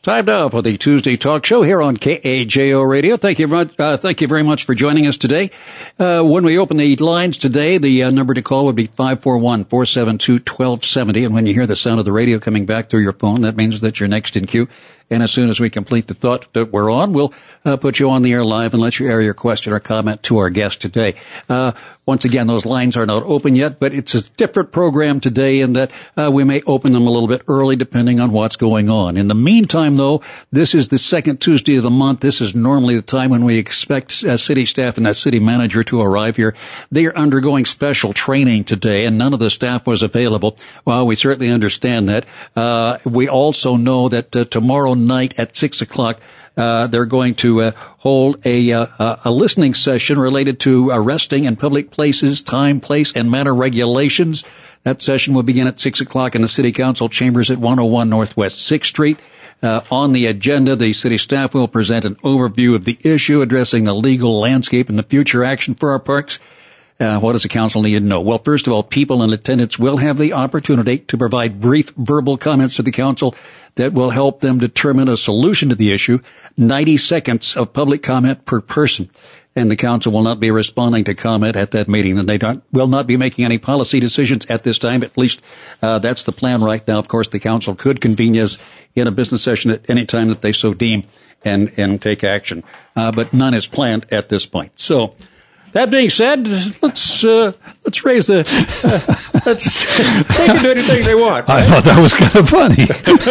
Time now for the Tuesday Talk Show here on KAJO Radio. Thank you very much for joining us today. When we open the lines today, the number to call would be 541-472-1270. And when you hear the sound of the radio coming back through your phone, that means that you're next in queue. And as soon as we complete the thought that we're on, we'll put you on the air live and let you air your question or comment to our guest today. Once again, those lines are not open yet, but it's a different program today in that we may open them a little bit early depending on what's going on. In the meantime, though, this is the second Tuesday of the month. This is normally the time when we expect city staff and a city manager to arrive here. They are undergoing special training today, and none of the staff was available. Well, we certainly understand that. We also know that tomorrow night at 6 o'clock, they're going to hold a listening session related to arresting in public places, time, place, and manner regulations. That session will begin at 6 o'clock in the City Council chambers at 101 Northwest 6th Street. On the agenda, the city staff will present an overview of the issue, addressing the legal landscape and the future action for our parks. What does the council need to know? Well, first of all, people in attendance will have the opportunity to provide brief verbal comments to the council that will help them determine a solution to the issue. 90 seconds of public comment per person. And the council will not be responding to comment at that meeting, and they will not be making any policy decisions at this time. At least that's the plan right now. Of course, the council could convene as in a business session at any time that they so deem and take action. But none is planned at this point. So, that being said, let's raise the, they can do anything they want. Right? I thought that was kind of funny.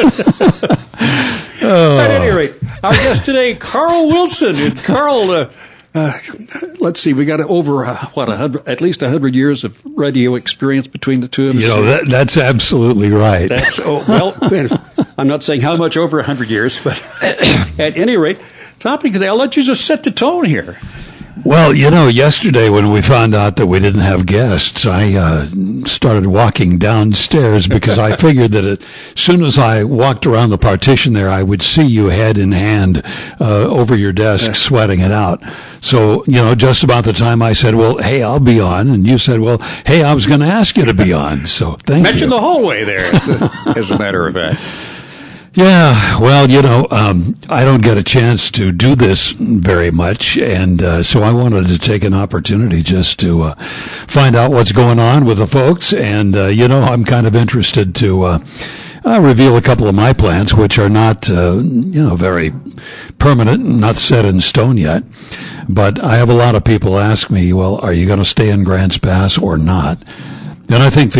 At any rate, our guest today, Carl Wilson. And Carl, let's see, we got over, at least 100 years of radio experience between the two of us. You know, that's absolutely right. Well, I'm not saying how much over 100 years, but at any rate, topic today, I'll let you just set the tone here. Well, you know, yesterday when we found out that we didn't have guests, I started walking downstairs because I figured that as soon as I walked around the partition there, I would see you head in hand over your desk sweating it out. So, you know, just about the time I said, well, hey, I'll be on, and you said, well, hey, I was going to ask you to be on. So thank you. Mention the hallway there, as a matter of fact. Yeah, well, you know, I don't get a chance to do this very much, and so I wanted to take an opportunity just to find out what's going on with the folks, and, you know, I'm kind of interested to reveal a couple of my plans, which are not, you know, very permanent, not set in stone yet, but I have a lot of people ask me, well, are you going to stay in Grants Pass or not? And I think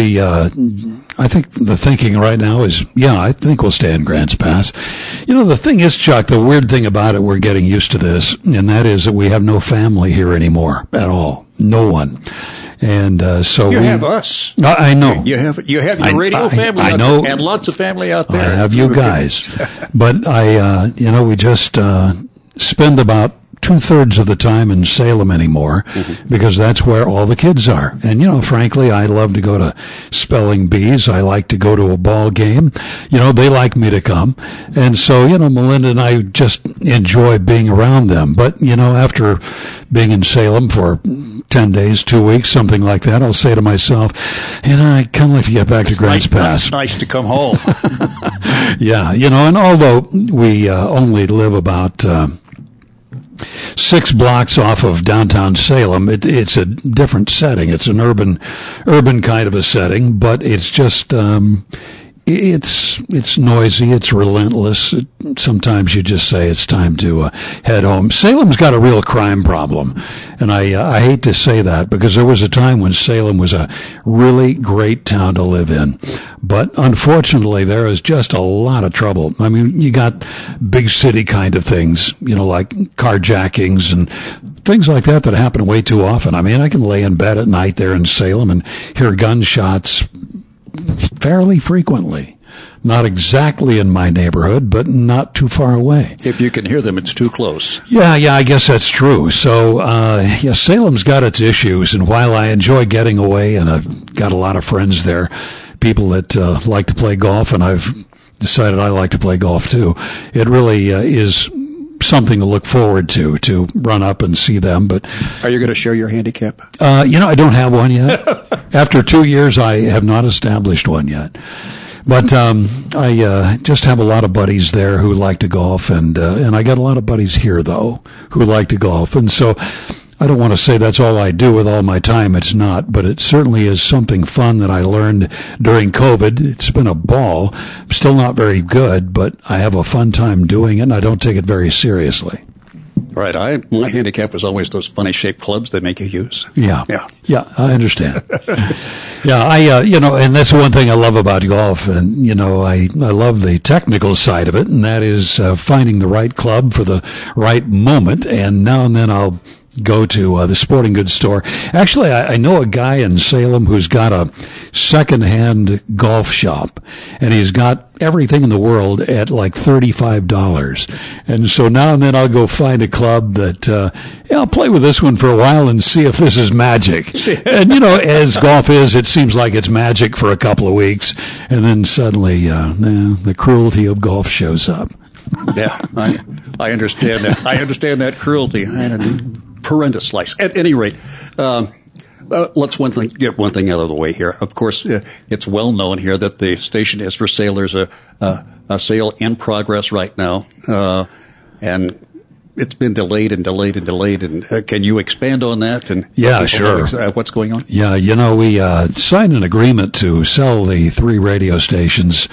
the thinking right now is, yeah, I think we'll stay in Grants Pass. You know, the thing is, Chuck, the weird thing about it, we're getting used to this, and that is that we have no family here anymore at all. No one. And so you have us. I know. You have your radio family. I know. And lots of family out there. I have you guys. But you know, we just spend about 2/3 of the time in Salem anymore, because that's where all the kids are. And, you know, frankly, I love to go to spelling bees. I like to go to a ball game. You know, they like me to come. And so, you know, Melinda and I just enjoy being around them. But, you know, after being in Salem for 10 days, 2 weeks, something like that, I'll say to myself, you know, I kind of like to get back to Grants Pass. Nice to come home. Yeah, you know, and although we only live about 6 blocks off of downtown Salem, it's a different setting. It's an urban kind of a setting, but it's just it's noisy. It's relentless. Sometimes you just say it's time to head home. Salem's got a real crime problem, and I hate to say that because there was a time when Salem was a really great town to live in, but unfortunately there is just a lot of trouble. I mean, you got big city kind of things, you know, like carjackings and things like that happen way too often. I mean, I can lay in bed at night there in Salem and hear gunshots fairly frequently. Not exactly in my neighborhood, but not too far away. If you can hear them, it's too close. Yeah, I guess that's true. So, yeah, Salem's got its issues, and while I enjoy getting away, and I've got a lot of friends there, people that like to play golf, and I've decided I like to play golf too, it really is something to look forward to run up and see them. But are you going to share your handicap? You know, I don't have one yet. After 2 years, I have not established one yet. But I just have a lot of buddies there who like to golf, and I got a lot of buddies here, though, who like to golf. And so I don't want to say that's all I do with all my time. It's not, but it certainly is something fun that I learned during COVID. It's been a ball. I'm still not very good, but I have a fun time doing it, and I don't take it very seriously. Right. My handicap was always those funny-shaped clubs they make you use. Yeah, I understand. And that's one thing I love about golf. And, I love the technical side of it, and that is finding the right club for the right moment. And now and then I'll go to the sporting goods store. Actually, I know a guy in Salem who's got a second-hand golf shop, and he's got everything in the world at like $35. And so now and then I'll go find a club that, I'll play with this one for a while and see if this is magic. And, as golf is, it seems like it's magic for a couple of weeks, and then suddenly the cruelty of golf shows up. Yeah, I understand that. I understand that cruelty. I had a horrendous slice. At any rate, let's get one thing out of the way here. Of course, it's well known here that the station is for sale. There's a sale in progress right now, and it's been delayed. And can you expand on that? And yeah, sure. What's going on? Yeah, we signed an agreement to sell the 3 radio stations.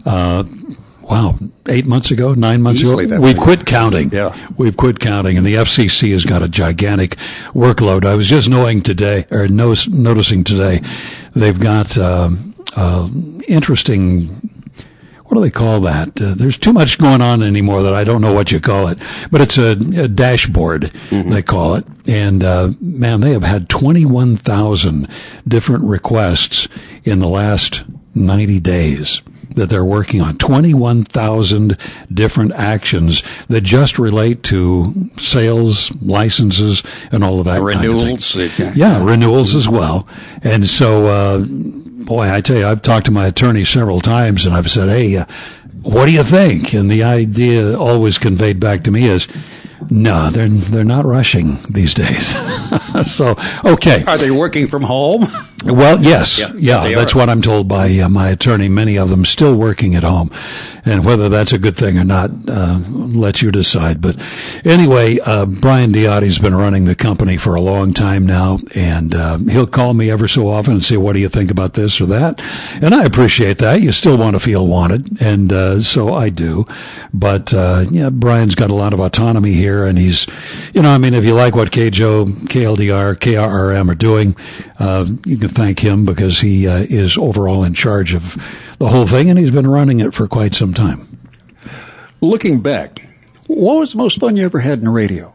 8 months ago, 9 months ago. We've quit counting. Yeah. We've quit counting, and the FCC has got a gigantic workload. I was just noticing today, they've got interesting, what do they call that? There's too much going on anymore that I don't know what you call it, but it's a dashboard, they call it. And, they have had 21,000 different requests in the last 90 days. That they're working on 21,000 different actions that just relate to sales, licenses, and all of that renewals. Kind of thing. Yeah, renewals as well. And so, I tell you, I've talked to my attorney several times, and I've said, hey, what do you think? And the idea always conveyed back to me is, no, they're not rushing these days. So, okay. Are they working from home? Well, yes. Yeah, that's are. what I'm told by my attorney. Many of them still working at home. And whether that's a good thing or not, let you decide. But anyway, Brian Diotti's been running the company for a long time now, and he'll call me ever so often and say, what do you think about this or that? And I appreciate that. You still want to feel wanted, and so I do. But Brian's got a lot of autonomy here, and he's, if you like what KJO, KLDR, KRRM are doing, you can thank him because he is overall in charge of the whole thing, and he's been running it for quite some time. Looking back, what was the most fun you ever had in radio?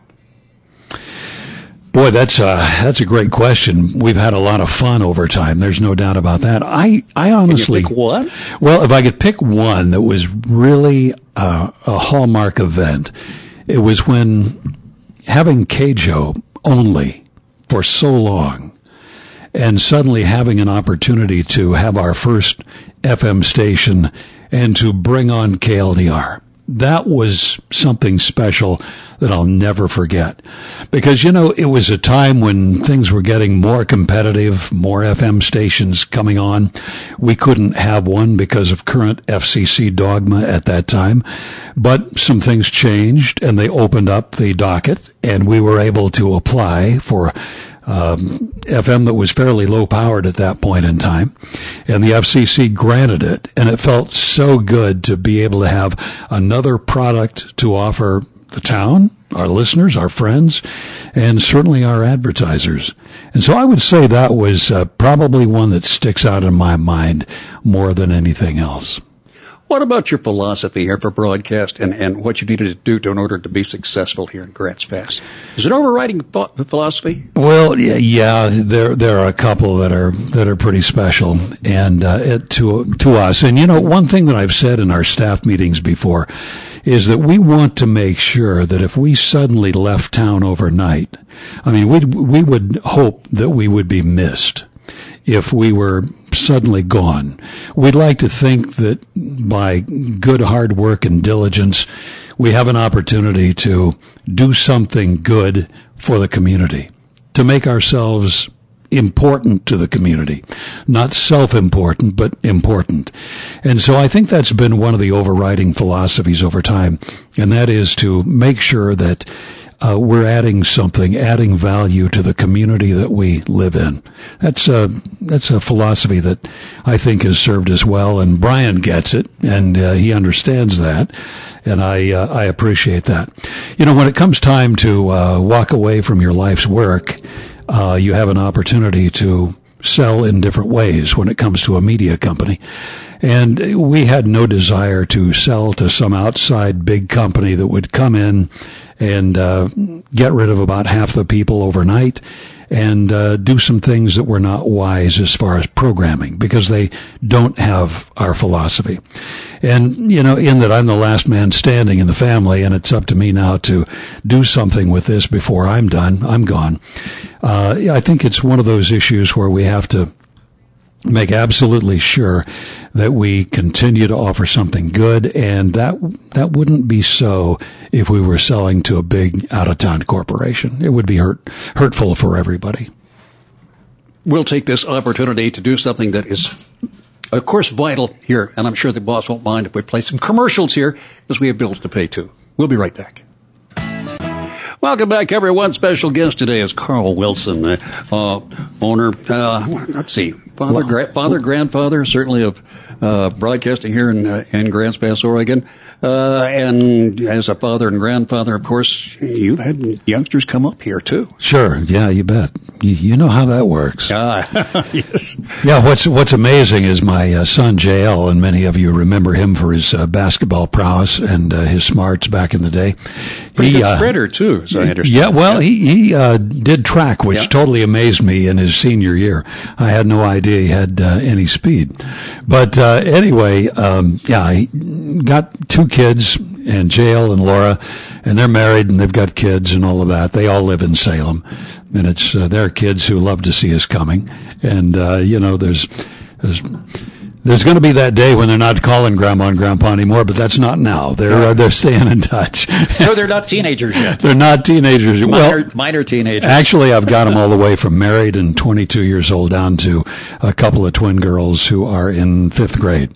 Boy, that's a great question. We've had a lot of fun over time. There's no doubt about that. I honestly, can you pick one? Well, if I could pick one that was really a hallmark event, it was when having KJO only for so long, and suddenly having an opportunity to have our first FM station and to bring on KLDR. That was something special that I'll never forget. Because, it was a time when things were getting more competitive, more FM stations coming on. We couldn't have one because of current FCC dogma at that time. But some things changed, and they opened up the docket, and we were able to apply for FM that was fairly low powered at that point in time, and the FCC granted it, and it felt so good to be able to have another product to offer the town, our listeners, our friends, and certainly our advertisers. And so I would say that was probably one that sticks out in my mind more than anything else. What about your philosophy here for broadcast and what you needed to do in order to be successful here in Grants Pass? Is it overriding philosophy? Well, yeah, there are a couple that are pretty special and to us. And one thing that I've said in our staff meetings before is that we want to make sure that if we suddenly left town overnight, we would hope that we would be missed if we were suddenly gone. We'd like to think that by good hard work and diligence, we have an opportunity to do something good for the community, to make ourselves important to the community, not self-important, but important. And so I think that's been one of the overriding philosophies over time, and that is to make sure that we're adding value to the community that we live in. That's a philosophy that I think has served us well, and Brian gets it, and he understands that, and I appreciate that. You know, when it comes time to walk away from your life's work, you have an opportunity to sell in different ways when it comes to a media company. And we had no desire to sell to some outside big company that would come in and get rid of about half the people overnight and do some things that were not wise as far as programming, because they don't have our philosophy. And, you know, in that I'm the last man standing in the family, and it's up to me now to do something with this before I'm done. I'm gone. I think it's one of those issues where we have to make absolutely sure that we continue to offer something good, and that wouldn't be so if we were selling to a big out-of-town corporation. It would be hurtful for everybody. We'll take this opportunity to do something that is, of course, vital here, and I'm sure the boss won't mind if we play some commercials here, because we have bills to pay too. We'll be right back. Welcome back, everyone. Special guest today is Carl Wilson, owner, let's see, father, grandfather, certainly of broadcasting here in Grants Pass, Oregon. And as a father and grandfather, of course, you've had youngsters come up here, too. Sure. Yeah, you bet. You know how that works. Yes. Yeah, what's amazing is my son, JL, and many of you remember him for his basketball prowess and his smarts back in the day. Pretty good sprinter, too, so I understand. Yeah, well, he did track, which totally amazed me in his senior year. I had no idea he had any speed. But anyway, he got two kids, and JL and Laura, and they're married and they've got kids and all of that. They all live in Salem, and it's their kids who love to see us coming. And you know, there's going to be that day when they're not calling Grandma and Grandpa anymore, but that's not now. They're staying in touch. So they're not teenagers yet. They're not teenagers. Minor teenagers. Actually, I've got them all the way from married and 22 years old down to a couple of twin girls who are in 5th grade.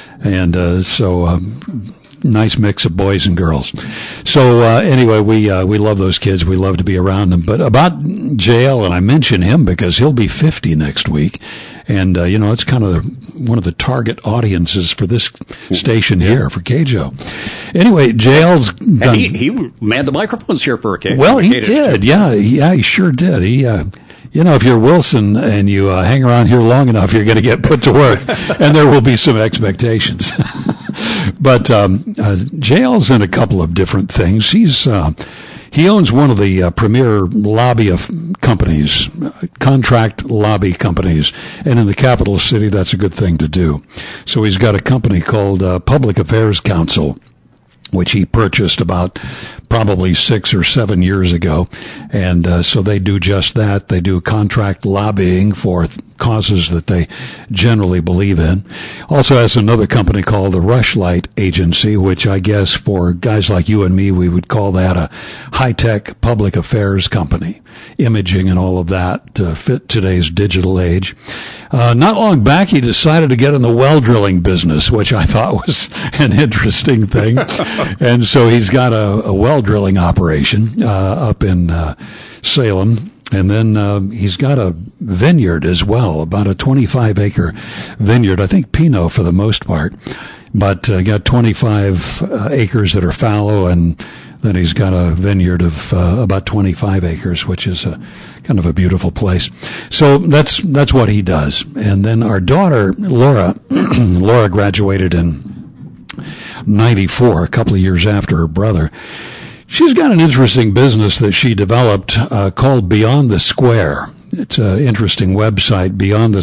And so nice mix of boys and girls. So anyway, we love those kids. We love to be around them. But about JL, and I mention him because he'll be 50 next week. And, you know, it's kind of one of the target audiences for this station here, for KJO. Anyway, JL's done. And he manned the microphones here for a KJO. Well, he did. Yeah, he sure did. You know, if you're Wilson and you hang around here long enough, you're going to get put to work, and there will be some expectations. But JL's in a couple of different things. He owns one of the premier lobby companies, contract lobby companies, and in the capital city, that's a good thing to do. So he's got a company called Public Affairs Council, which he purchased about probably 6 or 7 years ago. And so they do just that. They do contract lobbying for causes that they generally believe in. Also has another company called the Rushlight Agency, which I guess for guys like you and me, we would call that a high-tech public affairs company. Imaging and all of that to fit today's digital age. Not long back, he decided to get in the well drilling business, which I thought was an interesting thing. And so he's got a well drilling operation up in Salem. And then he's got a vineyard as well, about a 25-acre vineyard. I think Pinot for the most part. But got 25 acres that are fallow, and then he's got a vineyard of about 25 acres, which is kind of a beautiful place. So that's what he does. And then our daughter, Laura, Laura graduated in 94, a couple of years after her brother. She's got an interesting business that she developed called Beyond the Square. It's an interesting website,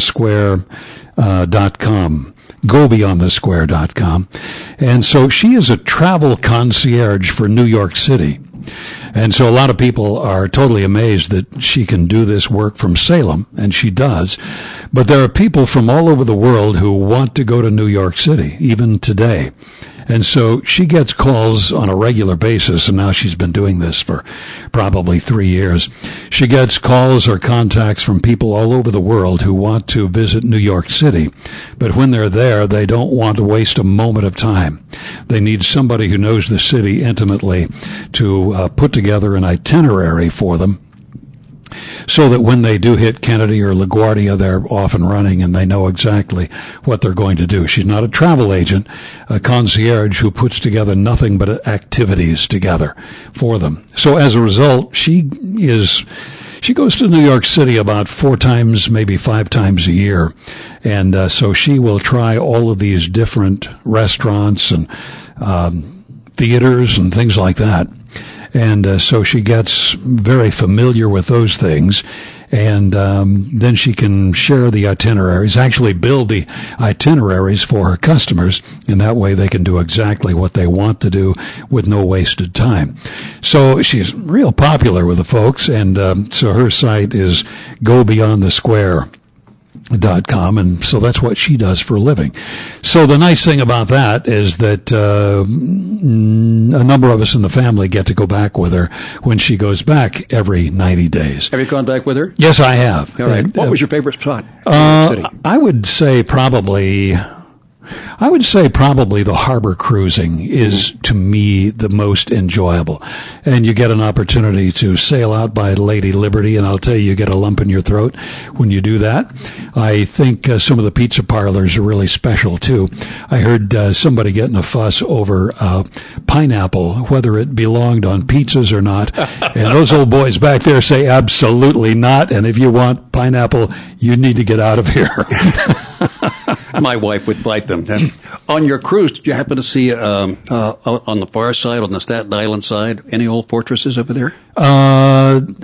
beyondthesquare.com. GoBeyondTheSquare.com. And so she is a travel concierge for New York City. And so a lot of people are totally amazed that she can do this work from Salem, and she does. But there are people from all over the world who want to go to New York City, even today. And so she gets calls on a regular basis, and now she's been doing this for probably 3 years. She gets calls or contacts from people all over the world who want to visit New York City. But when they're there, they don't want to waste a moment of time. They need somebody who knows the city intimately to put together an itinerary for them, so that when they do hit Kennedy or LaGuardia, they're off and running and they know exactly what they're going to do. She's not a travel agent, a concierge who puts together nothing but activities together for them. So as a result, she goes to New York City about 4 times, maybe 5 times a year. And so she will try all of these different restaurants and theaters and things like that. And so she gets very familiar with those things, and then she can share the itineraries, actually build the itineraries for her customers, and that way they can do exactly what they want to do with no wasted time. So she's real popular with the folks, and so her site is GoBeyondTheSquare.com, and so that's what she does for a living. So the nice thing about that is that a number of us in the family get to go back with her when she goes back every 90 days. Have you gone back with her? Yes, I have. All right. What was your favorite spot in New York City? I would say probably the harbor cruising is, to me, the most enjoyable. And you get an opportunity to sail out by Lady Liberty, and I'll tell you get a lump in your throat when you do that. I think some of the pizza parlors are really special, too. I heard somebody getting a fuss over pineapple, whether it belonged on pizzas or not. And those old boys back there say absolutely not, and if you want pineapple, you need to get out of here. My wife would fight them. On your cruise, did you happen to see on the far side, on the Staten Island side, any old fortresses over there? I'm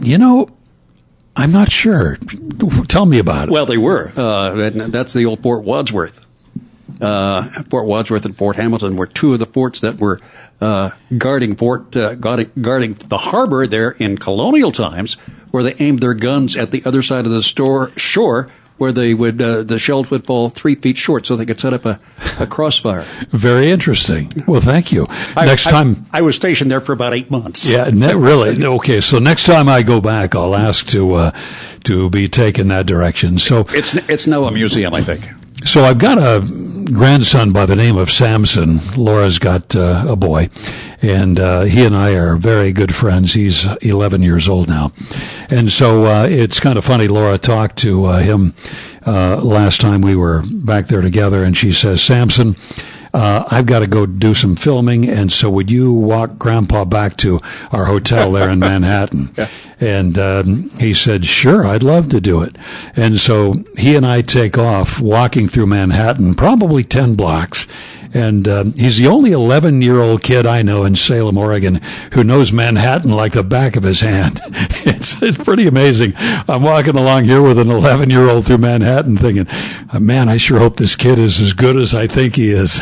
not sure. Tell me about it. Well, they were. That's the old Fort Wadsworth. Fort Wadsworth and Fort Hamilton were 2 of the forts that were guarding the harbor there in colonial times, where they aimed their guns at the other side of the shore, where they would the shells would fall 3 feet short, so they could set up a crossfire. Very interesting. Well, thank you. Next time I was stationed there for about 8 months. Yeah, really. Okay, so next time I go back, I'll ask to be taken that direction. So it's now a museum, I think. So I've got a grandson by the name of Samson. Laura's got a boy, and he and I are very good friends. He's 11 years old now. And so it's kind of funny. Laura talked to him last time we were back there together, and she says, Samson, I've got to go do some filming, and so would you walk Grandpa back to our hotel there in Manhattan? Yeah. And he said, sure, I'd love to do it. And so he and I take off walking through Manhattan, probably 10 blocks. And he's the only 11-year-old kid I know in Salem, Oregon, who knows Manhattan like the back of his hand. It's pretty amazing. I'm walking along here with an 11-year-old through Manhattan thinking, man, I sure hope this kid is as good as I think he is.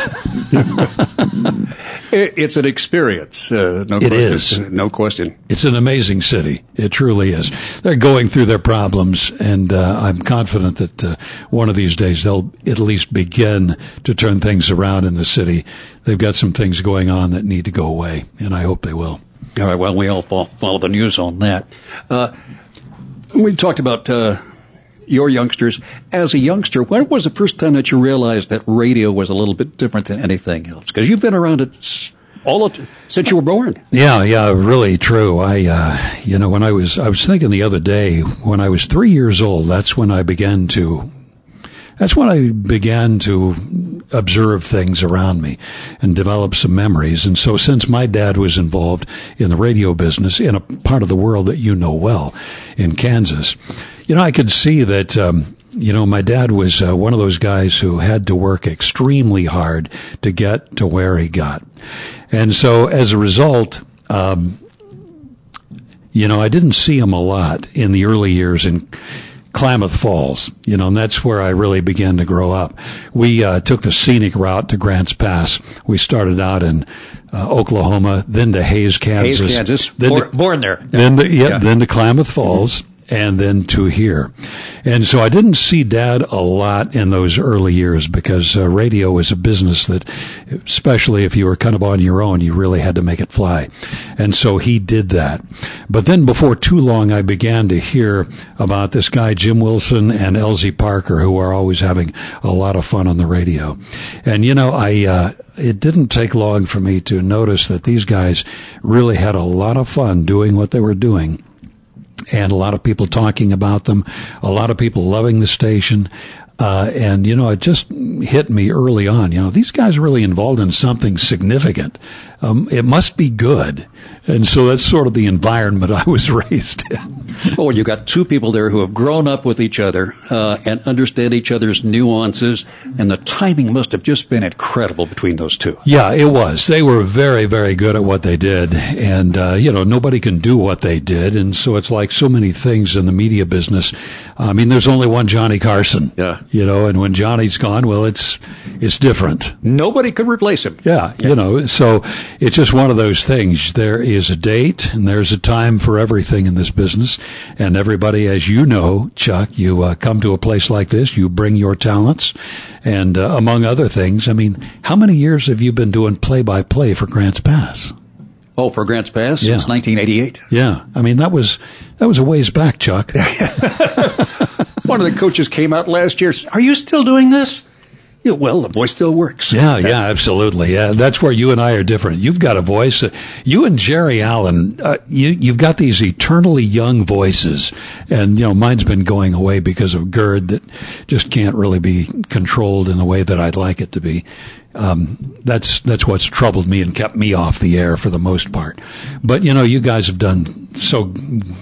It's an experience. No question. It is. No question. It's an amazing city. It truly is. They're going through their problems, and I'm confident that one of these days they'll at least begin to turn things around in the city. They've got some things going on that need to go away, and I hope they will. All right, well, we all follow the news on that. We talked about your youngsters. As a youngster, when was the first time that you realized that radio was a little bit different than anything else? Because you've been around it since you were born. Yeah, really true. When I was thinking the other day, when I was 3 years old, that's when I began to observe things around me and develop some memories. And so since my dad was involved in the radio business in a part of the world that you know well, in Kansas, I could see that, my dad was one of those guys who had to work extremely hard to get to where he got. And so as a result, I didn't see him a lot in the early years in Klamath Falls, and that's where I really began to grow up. We took the scenic route to Grants Pass. We started out in Oklahoma, then to Hays, Kansas. Born there. Then to Klamath Falls. and then to here. And so I didn't see Dad a lot in those early years because radio was a business that, especially if you were kind of on your own, you really had to make it fly. And so he did that. But then before too long, I began to hear about this guy, Jim Wilson and Elsie Parker, who are always having a lot of fun on the radio. And, it didn't take long for me to notice that these guys really had a lot of fun doing what they were doing. And a lot of people talking about them, a lot of people loving the station. And it just hit me early on. These guys are really involved in something significant. It must be good. And so that's sort of the environment I was raised in. Oh, you got two people there who have grown up with each other and understand each other's nuances, and the timing must have just been incredible between those two. Yeah, it was. They were very, very good at what they did, and nobody can do what they did, and so it's like so many things in the media business. I mean, there's only one Johnny Carson. Yeah. And when Johnny's gone, well, it's different. Nobody could replace him. Yeah, so it's just one of those things. There is a date and there's a time for everything in this business. And everybody, as you know, Chuck, you come to a place like this, you bring your talents. And among other things, I mean, how many years have you been doing play-by-play for Grants Pass? Oh, for Grants Pass? Since 1988? Yeah. I mean, that was a ways back, Chuck. One of the coaches came out last year. Are you still doing this? Yeah, well, the voice still works. Yeah, absolutely. Yeah, that's where you and I are different. You've got a voice. You and Jerry Allen, you've got these eternally young voices. And, mine's been going away because of GERD that just can't really be controlled in the way that I'd like it to be. That's what's troubled me and kept me off the air for the most part. But, you guys have done so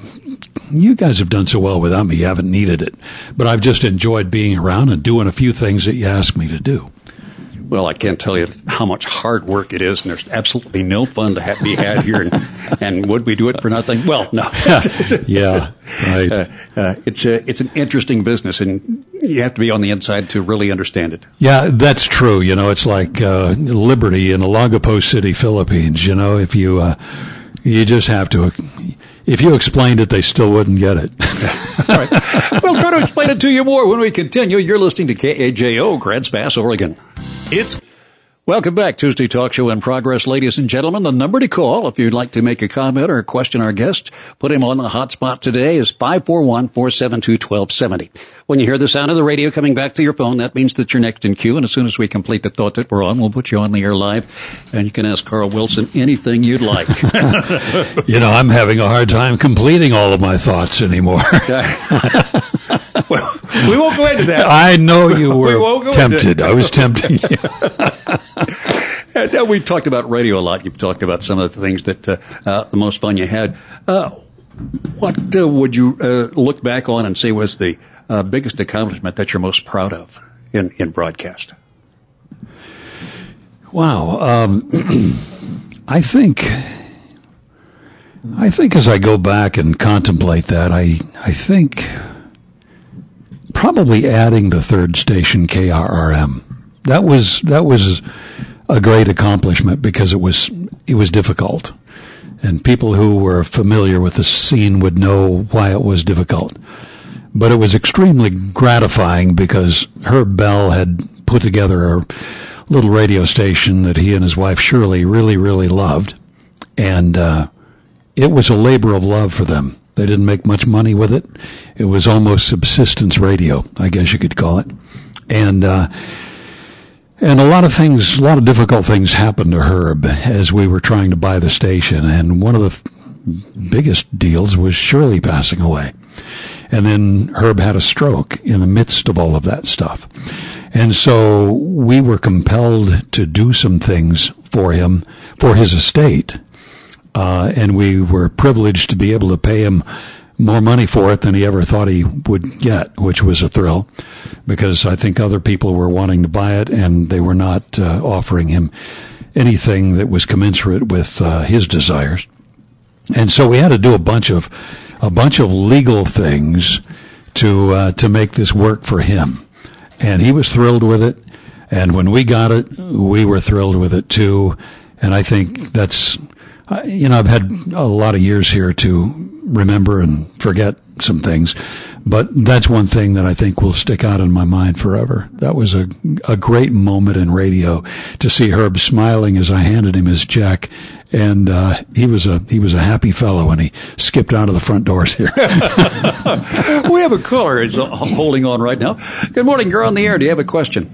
well without me. You haven't needed it. But I've just enjoyed being around and doing a few things that you asked me to do. Well, I can't tell you how much hard work it is, and there's absolutely no fun to be had here. And would we do it for nothing? Well, no. Yeah, right. It's an interesting business, and you have to be on the inside to really understand it. Yeah, that's true. It's like Liberty in Olongapo City, Philippines. If you just have to. If you explained it, they still wouldn't get it. All right. We'll try to explain it to you more when we continue. You're listening to KAJO, Grants Pass, Oregon. Welcome back. Tuesday Talk Show in progress, ladies and gentlemen. The number to call if you'd like to make a comment or question our guest, put him on the hot spot today, is 541-472-1270. When you hear the sound of the radio coming back to your phone, that means that you're next in queue. And as soon as we complete the thought that we're on, we'll put you on the air live, and you can ask Carl Wilson anything you'd like. I'm having a hard time completing all of my thoughts anymore. Well, we won't go into that. I know you were tempted. I was tempting you. Now, we've talked about radio a lot. You've talked about some of the things that the most fun you had. What would you look back on and say was the biggest accomplishment that you're most proud of in broadcast? Wow. I think as I go back and contemplate that, I think probably adding the third station, KRRM. That was a great accomplishment because it was difficult. And people who were familiar with the scene would know why it was difficult. But it was extremely gratifying because Herb Bell had put together a little radio station that he and his wife Shirley really, really loved. And it was a labor of love for them. They didn't make much money with it. It was almost subsistence radio, I guess you could call it. And a lot of difficult things happened to Herb as we were trying to buy the station. And one of the biggest deals was Shirley passing away. And then Herb had a stroke in the midst of all of that stuff. And so we were compelled to do some things for him, for his estate. And we were privileged to be able to pay him more money for it than he ever thought he would get, which was a thrill, because I think other people were wanting to buy it and they were not offering him anything that was commensurate with his desires. And so we had to do a bunch of legal things to make this work for him. And he was thrilled with it. And when we got it, we were thrilled with it too. And I think that's I've had a lot of years here to remember and forget some things, but that's one thing that I think will stick out in my mind forever. That was a great moment in radio to see Herb smiling as I handed him his check. And he was a happy fellow when he skipped out of the front doors here. We have a caller who's holding on right now. Good morning. You're on the air. Do you have a question?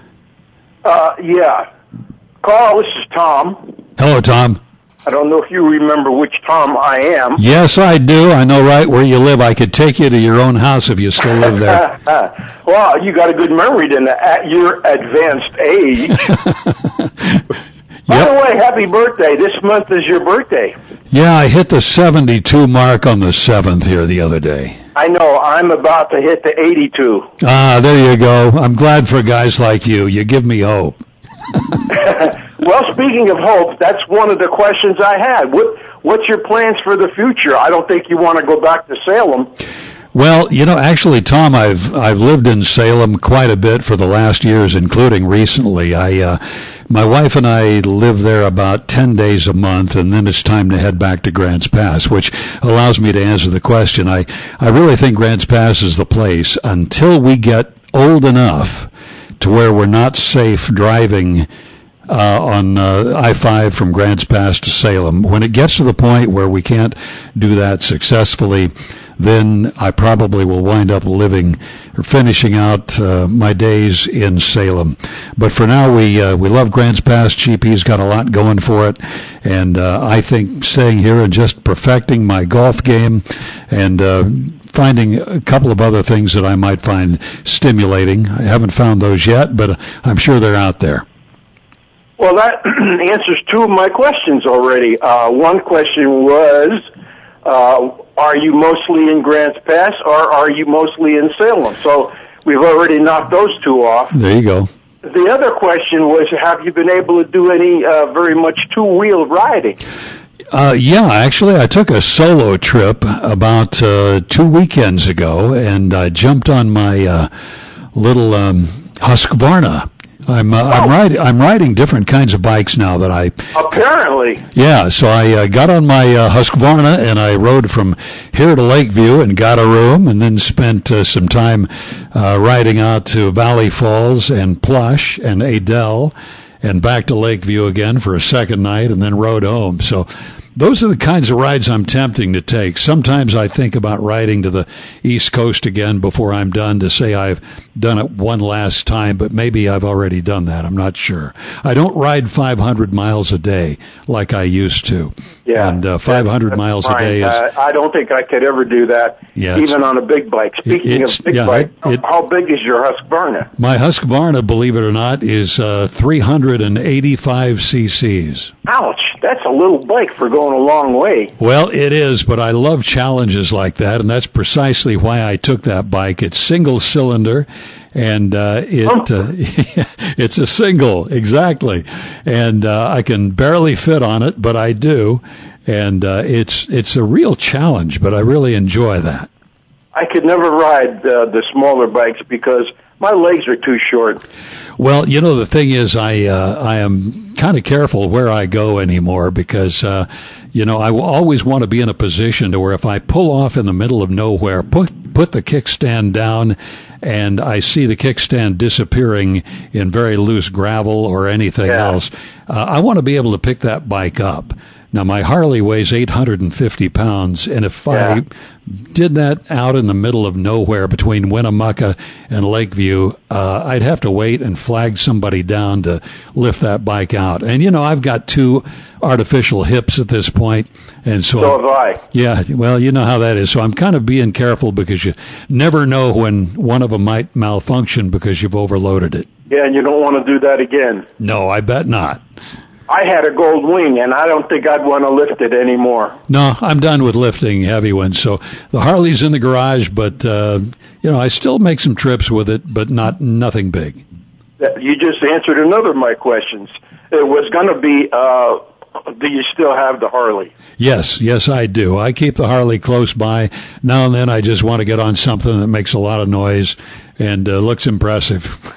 Yeah. Carl, this is Tom. Hello, Tom. I don't know if you remember which Tom I am. Yes, I do. I know right where you live. I could take you to your own house if you still live there. Well, you got a good memory then at your advanced age. By the way, happy birthday. This month is your birthday. Yeah, I hit the 72 mark on the 7th here the other day. I know. I'm about to hit the 82. Ah, there you go. I'm glad for guys like you. You give me hope. Well, speaking of hope, that's one of the questions I had. What's your plans for the future? I don't think you want to go back to Salem. Well, actually, Tom, I've lived in Salem quite a bit for the last years, including recently. My wife and I live there about 10 days a month, and then it's time to head back to Grants Pass, which allows me to answer the question. I really think Grants Pass is the place until we get old enough to where we're not safe driving on I-5 from Grants Pass to Salem. When it gets to the point where we can't do that successfully, then I probably will wind up living or finishing out my days in Salem. But for now, we love Grants Pass. GP's got a lot going for it, and I think staying here and just perfecting my golf game and finding a couple of other things that I might find stimulating. I haven't found those yet, but I'm sure they're out there. Well, that answers two of my questions already. One question was, are you mostly in Grants Pass or are you mostly in Salem? So we've already knocked those two off. There you go. The other question was, have you been able to do any very much two-wheel riding? Yeah, actually, I took a solo trip about 2 weekends ago, and I jumped on my little Husqvarna. I'm riding different kinds of bikes now that I... Apparently. Yeah, so I got on my Husqvarna and I rode from here to Lakeview and got a room, and then spent some time riding out to Valley Falls and Plush and Adel and back to Lakeview again for a second night, and then rode home. So those are the kinds of rides I'm tempting to take. Sometimes I think about riding to the East Coast again before I'm done to say I've done it one last time, but maybe I've already done that. I'm not sure. I don't ride 500 miles a day like I used to. Yeah. And 500 miles a day is... I don't think I could ever do that, even on a big bike. Speaking of big bike, how big is your Husqvarna? My Husqvarna, believe it or not, is 385 cc's. Ouch. That's a little bike for going a long way. Well, it is, but I love challenges like that, and that's precisely why I took that bike. It's single cylinder, and it's a single, exactly. And I can barely fit on it, but I do. And it's a real challenge, but I really enjoy that. I could never ride the smaller bikes because my legs are too short. Well, the thing is, I am kind of careful where I go anymore because, I will always want to be in a position to where if I pull off in the middle of nowhere, put the kickstand down, and I see the kickstand disappearing in very loose gravel or anything else, I want to be able to pick that bike up. Now, my Harley weighs 850 pounds, and if I did that out in the middle of nowhere between Winnemucca and Lakeview, I'd have to wait and flag somebody down to lift that bike out. And, I've got 2 artificial hips at this point, and so have I. Yeah, well, you know how that is. So I'm kind of being careful because you never know when one of them might malfunction because you've overloaded it. Yeah, and you don't want to do that again. No, I bet not. I had a gold wing, and I don't think I'd want to lift it anymore. No, I'm done with lifting heavy ones. So the Harley's in the garage, but, I still make some trips with it, but nothing big. You just answered another of my questions. It was going to be, do you still have the Harley? Yes, I do. I keep the Harley close by. Now and then I just want to get on something that makes a lot of noise and looks impressive.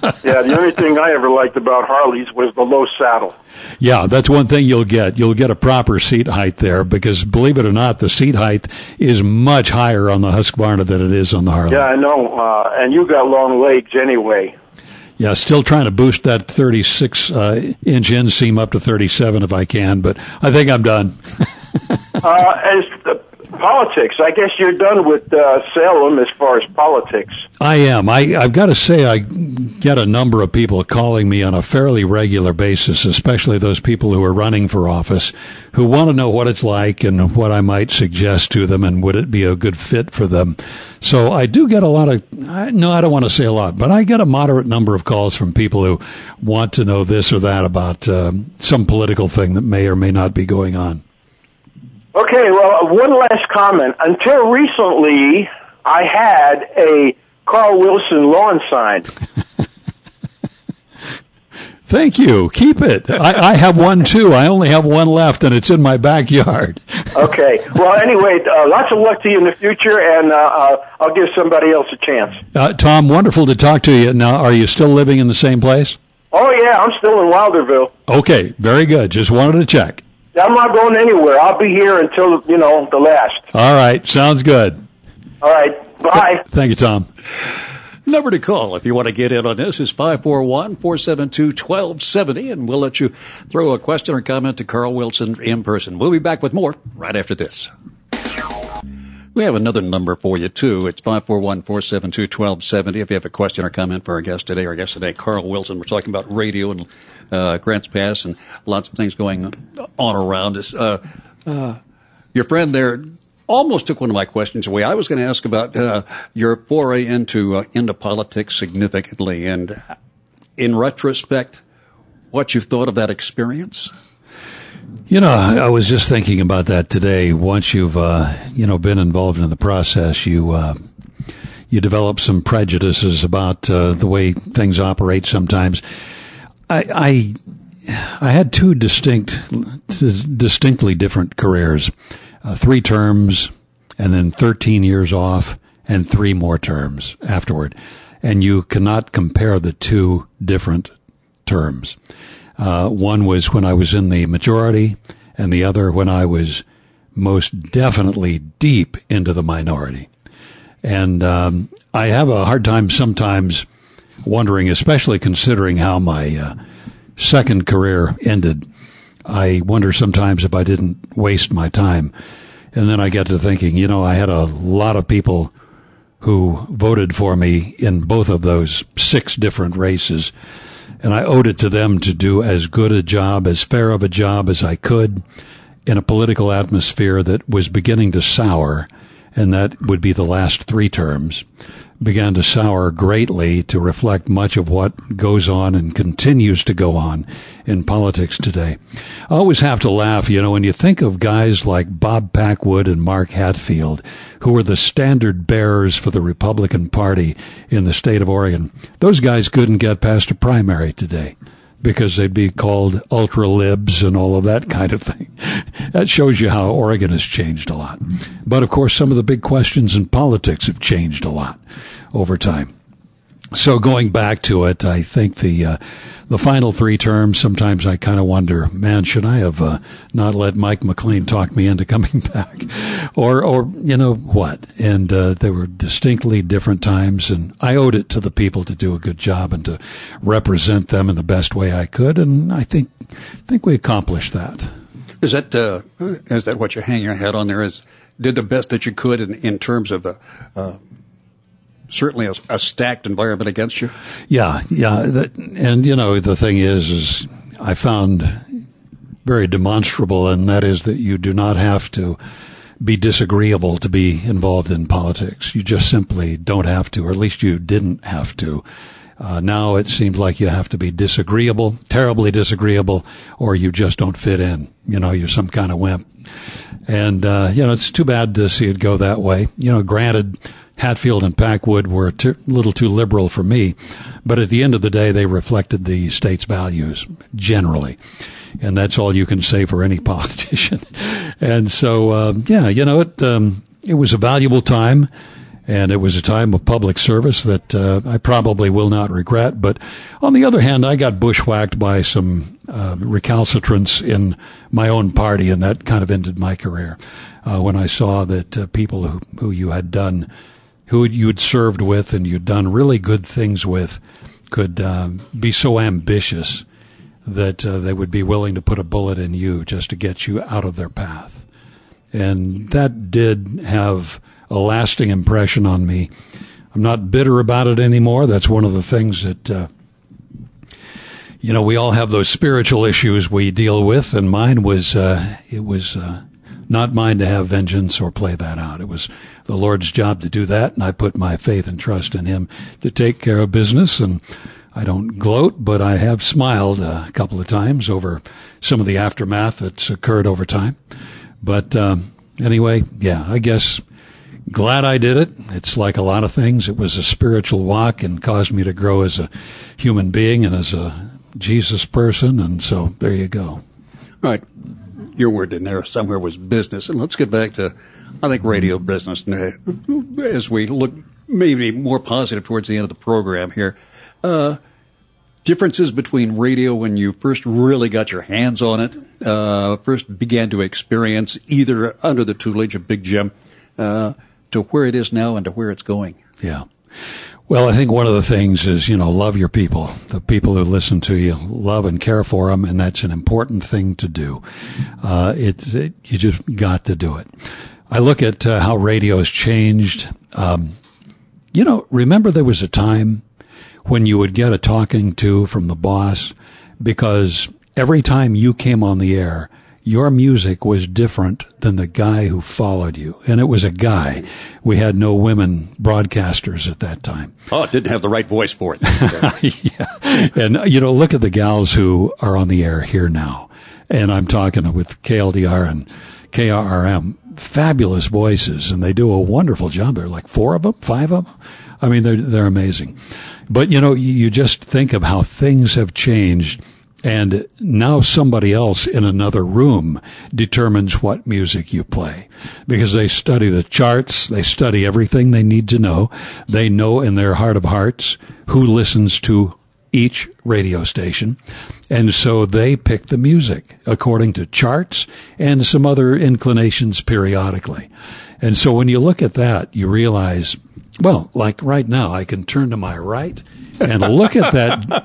Yeah, the only thing I ever liked about Harleys was the low saddle. Yeah, that's one thing you'll get. You'll get a proper seat height there because, believe it or not, the seat height is much higher on the Husqvarna than it is on the Harley. Yeah, I know. And you got long legs anyway. Yeah, still trying to boost that 36-inch inseam up to 37 if I can, but I think I'm done. As politics, I guess you're done with Salem as far as politics. I am. I've got to say I get a number of people calling me on a fairly regular basis, especially those people who are running for office, who want to know what it's like and what I might suggest to them and would it be a good fit for them. So I do get a lot of, I don't want to say a lot, but I get a moderate number of calls from people who want to know this or that about some political thing that may or may not be going on. Okay, well, one last comment. Until recently, I had a Carl Wilson lawn sign. Thank you. Keep it. I have one, too. I only have one left, and it's in my backyard. Okay. Well, anyway, lots of luck to you in the future, and I'll give somebody else a chance. Tom, wonderful to talk to you. Now, are you still living in the same place? Oh, yeah, I'm still in Wilderville. Okay, very good. Just wanted to check. I'm not going anywhere. I'll be here until, the last. All right. Sounds good. All right. Bye. Thank you, Tom. Number to call if you want to get in on this is 541-472-1270, and we'll let you throw a question or comment to Carl Wilson in person. We'll be back with more right after this. We have another number for you, too. It's 541-472-1270. If you have a question or comment for our guest today, Carl Wilson. We're talking about radio and Grants Pass and lots of things going on around us. Your friend there almost took one of my questions away. I was going to ask about your foray into politics significantly, and in retrospect, what you've thought of that experience. I was just thinking about that today. Once you've, been involved in the process, you develop some prejudices about the way things operate sometimes. I had two distinctly different careers, 3 terms and then 13 years off and 3 more terms afterward. And you cannot compare the two different terms. One was when I was in the majority, and the other when I was most definitely deep into the minority. And I have a hard time sometimes wondering, especially considering how my second career ended, I wonder sometimes if I didn't waste my time. And then I get to thinking, I had a lot of people who voted for me in both of those 6 different races. And I owed it to them to do as good a job, as fair of a job as I could in a political atmosphere that was beginning to sour, and that would be the last 3 terms, began to sour greatly to reflect much of what goes on and continues to go on in politics today. I always have to laugh, when you think of guys like Bob Packwood and Mark Hatfield, who were the standard bearers for the Republican Party in the state of Oregon. Those guys couldn't get past a primary today because they'd be called ultra-libs and all of that kind of thing. That shows you how Oregon has changed a lot. But, of course, some of the big questions in politics have changed a lot over time. So going back to it, I think the final 3 terms, sometimes I kind of wonder, man, should I have not let Mike McLean talk me into coming back? Or what? And they were distinctly different times, and I owed it to the people to do a good job and to represent them in the best way I could, and I think we accomplished that. Is that what you hang your hat on there? Did the best that you could in terms of certainly a stacked environment against you? Yeah. And the thing is I found very demonstrable, and that is that you do not have to be disagreeable to be involved in politics. You just simply don't have to, or at least you didn't have to. Now it seems like you have to be disagreeable, terribly disagreeable, or you just don't fit in. You're some kind of wimp. And, it's too bad to see it go that way. Granted, Hatfield and Packwood were a little too liberal for me, but at the end of the day, they reflected the state's values generally. And that's all you can say for any politician. And so, it was a valuable time. And it was a time of public service that I probably will not regret. But on the other hand, I got bushwhacked by some recalcitrants in my own party, and that kind of ended my career when I saw that people who you had done, who you'd served with and you'd done really good things with, could be so ambitious that they would be willing to put a bullet in you just to get you out of their path. And that did have a lasting impression on me. I'm not bitter about it anymore. That's one of the things that, we all have those spiritual issues we deal with, and mine was, it was not mine to have vengeance or play that out. It was the Lord's job to do that, and I put my faith and trust in Him to take care of business. And I don't gloat, but I have smiled a couple of times over some of the aftermath that's occurred over time. But anyway, yeah, I guess glad I did it. It's like a lot of things. It was a spiritual walk and caused me to grow as a human being and as a Jesus person. And so there you go. All right. Your word in there somewhere was business. And let's get back to, I think, radio business as we look maybe more positive towards the end of the program here. Differences between radio when you first really got your hands on it, first began to experience either under the tutelage of Big Jim, to where it is now and to where it's going. Yeah. Well, I think one of the things is, love your people. The people who listen to you, love and care for them, and that's an important thing to do. You just got to do it. I look at how radio has changed. Remember there was a time when you would get a talking to from the boss because every time you came on the air, your music was different than the guy who followed you. And it was a guy. We had no women broadcasters at that time. Oh, it didn't have the right voice for it. Yeah. And, look at the gals who are on the air here now. And I'm talking with KLDR and KRRM. Fabulous voices, and they do a wonderful job. There are like 4 of them, 5 of them. I mean, they're amazing. But, you just think of how things have changed. And now somebody else in another room determines what music you play because they study the charts. They study everything they need to know. They know in their heart of hearts who listens to each radio station. And so they pick the music according to charts and some other inclinations periodically. And so when you look at that, you realize, well, like right now, I can turn to my right and look at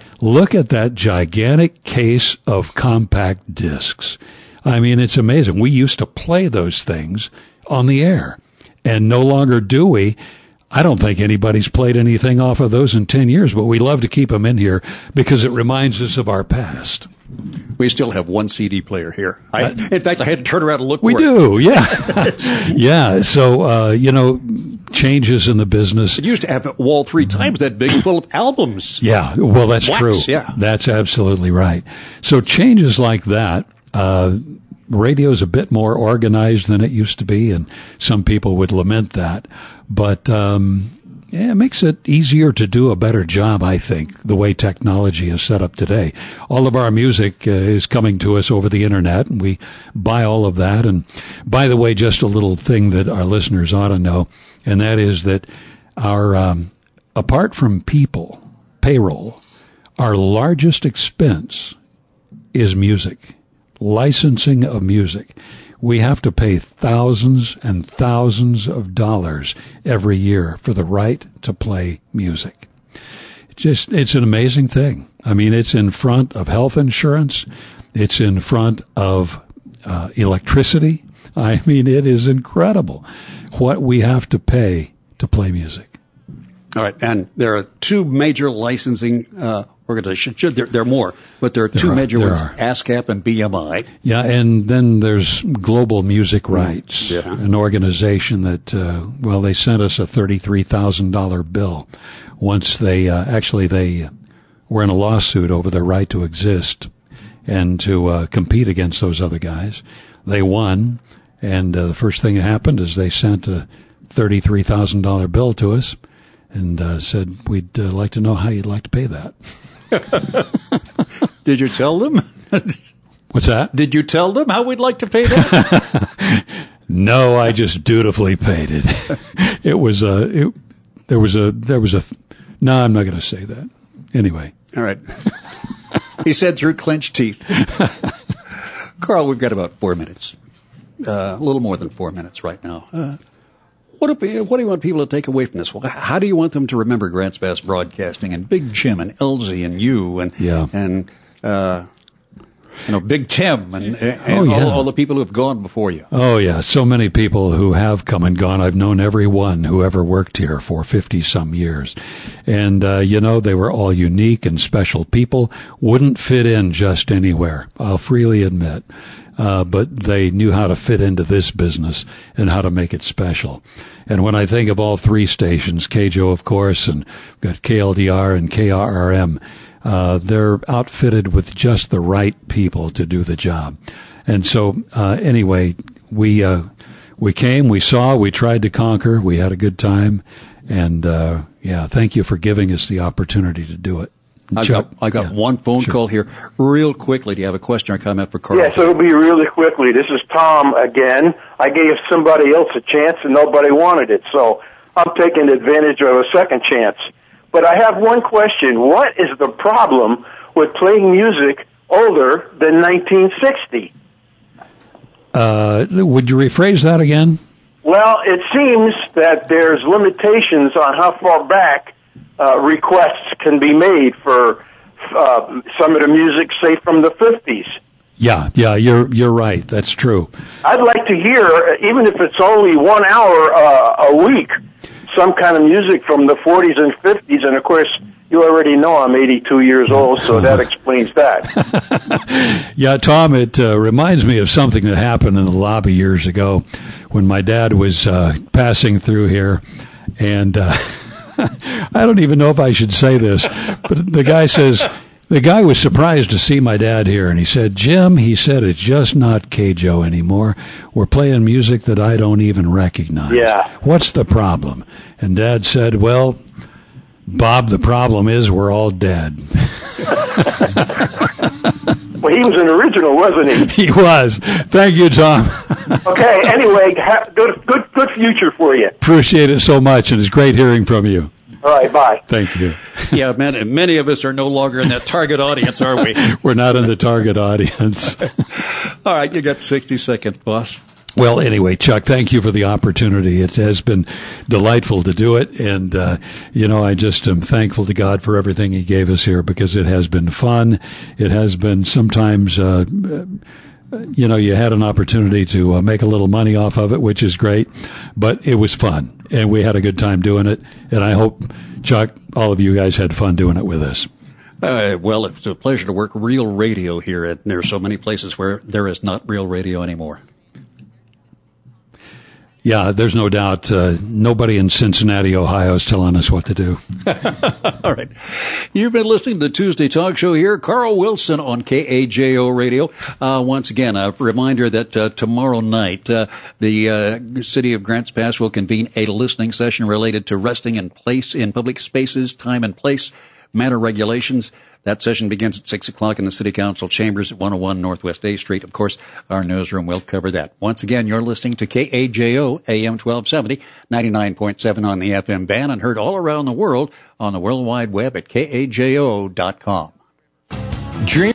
that gigantic case of compact discs. I mean, it's amazing. We used to play those things on the air, and no longer do we. I don't think anybody's played anything off of those in 10 years, but we love to keep them in here because it reminds us of our past. We still have one CD player here. In fact, I had to turn around and look for it. We do, yeah. Yeah, so, changes in the business. It used to have a wall 3 times that big full of albums. Yeah, well, that's true. Yeah. That's absolutely right. So changes like that, radio is a bit more organized than it used to be, and some people would lament that. But it makes it easier to do a better job, I think, the way technology is set up today. All of our music is coming to us over the Internet, and we buy all of that. And by the way, just a little thing that our listeners ought to know, and that is that our apart from payroll, our largest expense is music, licensing of music. We have to pay thousands and thousands of dollars every year for the right to play music. It's an amazing thing. I mean, it's in front of health insurance. It's in front of electricity. I mean, it is incredible what we have to pay to play music. All right, and there are 2 major licensing organizations. There are more, but there are 2 major ones, ASCAP and BMI. Yeah, and then there's Global Music Rights, an organization that, they sent us a $33,000 bill once they were in a lawsuit over their right to exist and to compete against those other guys. They won, and the first thing that happened is they sent a $33,000 bill to us and said, we'd like to know how you'd like to pay that. Did you tell them? What's that? Did you tell them how we'd like to pay that? No, I just dutifully paid it. It was no, I'm not going to say that. Anyway. All right. He said through clenched teeth. Carl, we've got about 4 minutes. A little more than 4 minutes right now. What do you want people to take away from this? How do you want them to remember Grants Pass Broadcasting and Big Jim and Elsie and you and Big Tim and all the people who have gone before you? Oh, yeah. So many people who have come and gone. I've known every one who ever worked here for 50-some years. And, they were all unique and special people. Wouldn't fit in just anywhere, I'll freely admit. But they knew how to fit into this business and how to make it special. And when I think of all three stations, KJO, of course, and we've got KLDR and KRRM, they're outfitted with just the right people to do the job. And so, anyway, we came, we saw, we tried to conquer, we had a good time, and, thank you for giving us the opportunity to do it. I got one phone call here real quickly. Do you have a question or comment for Carl? Yes, it'll be really quickly. This is Tom again. I gave somebody else a chance and nobody wanted it, so I'm taking advantage of a second chance. But I have one question. What is the problem with playing music older than 1960? Would you rephrase that again? Well, it seems that there's limitations on how far back requests can be made for some of the music, say, from the 50s. Yeah, you're right. That's true. I'd like to hear, even if it's only 1 hour a week, some kind of music from the 40s and 50s. And, of course, you already know I'm 82 years old, so that explains that. Yeah, Tom, it reminds me of something that happened in the lobby years ago when my dad was passing through here. And I don't even know if I should say this, but the guy was surprised to see my dad here, and he said, Jim, he said, it's just not KJO anymore. We're playing music that I don't even recognize. Yeah. What's the problem? And Dad said, well, Bob, the problem is we're all dead. Well, he was an original, wasn't he? He was. Thank you, Tom. Okay, anyway, good future for you. Appreciate it so much, and it's great hearing from you. All right, bye. Thank you. Yeah, many of us are no longer in that target audience, are we? We're not in the target audience. All right, you got 60 seconds, boss. Well, anyway, Chuck, thank you for the opportunity. It has been delightful to do it. And, I just am thankful to God for everything He gave us here because it has been fun. It has been sometimes, you had an opportunity to make a little money off of it, which is great. But it was fun. And we had a good time doing it. And I hope, Chuck, all of you guys had fun doing it with us. Well, it's a pleasure to work real radio here. And there are so many places where there is not real radio anymore. Yeah, there's no doubt. Nobody in Cincinnati, Ohio is telling us what to do. All right. You've been listening to the Tuesday Talk Show here. Carl Wilson on KAJO Radio. Once again, a reminder that tomorrow night, the city of Grants Pass will convene a listening session related to resting in place in public spaces, time and place, manner regulations. That session begins at 6 o'clock in the City Council chambers at 101 Northwest A Street. Of course, our newsroom will cover that. Once again, you're listening to KAJO AM 1270, 99.7 on the FM band, and heard all around the world on the World Wide Web at KAJO.com.